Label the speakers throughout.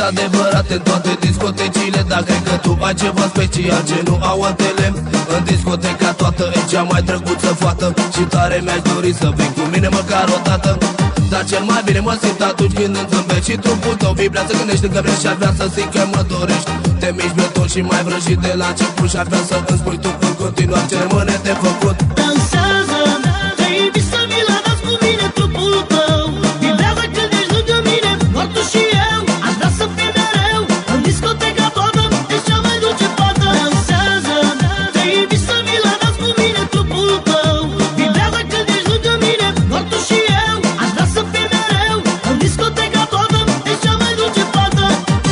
Speaker 1: adevărate în toate discotecile. Dar cred că tu ai ceva special ce nu au altele. În discoteca toată e cea mai drăguță fată și tare mi-aș dori să vii cu mine măcar o dată. Dar cel mai bine mă simt atunci când îmi zâmbești și trupul tău vibrează când ești lângă mine. Și-ar vrea să zic că mă dorești. Te miști beton și mai vrăjit de la început. Și-ar vrea să îmi spui tu în continuare ce rămâne de făcut.
Speaker 2: Dansează, te iubi să mi la dans cu mine trupul tău. Vibrează când ești lângă mine, doar tu și eu. Aș vrea să fii mereu în discoteca toată, ești cea mai dulce fată. Dansează, te iubi să mi la dans cu mine trupul tău. Vibrează când ești lângă mine, doar tu și eu. Aș vrea să fii mereu în discoteca toată, ești cea mai dulce fată.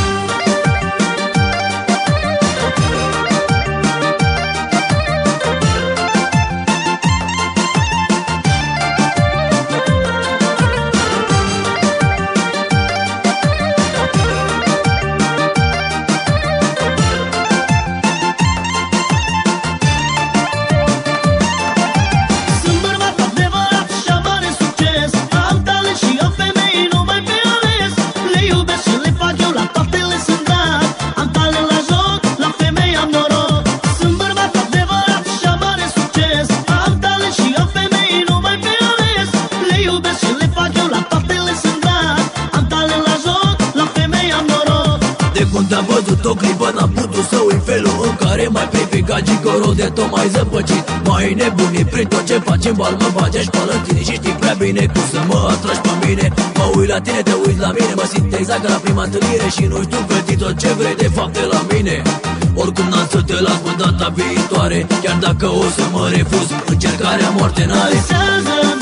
Speaker 1: Când am văzut o clipă n-am putut să uit felul în care m-ai privigat gigoro de tot mai zăpăcit. Mai nebunit prin tot ce faci în bal, mă bagi în școală în tine și știi prea bine cum să mă atragi pe mine. Mă uit la tine, te uiți la mine, mă simt exact ca la prima întâlnire și nu știu găti tot ce vrei de fapt de la mine. Oricum n-am să te las până data viitoare, chiar dacă o să mă refuz, încercarea moarte n-are.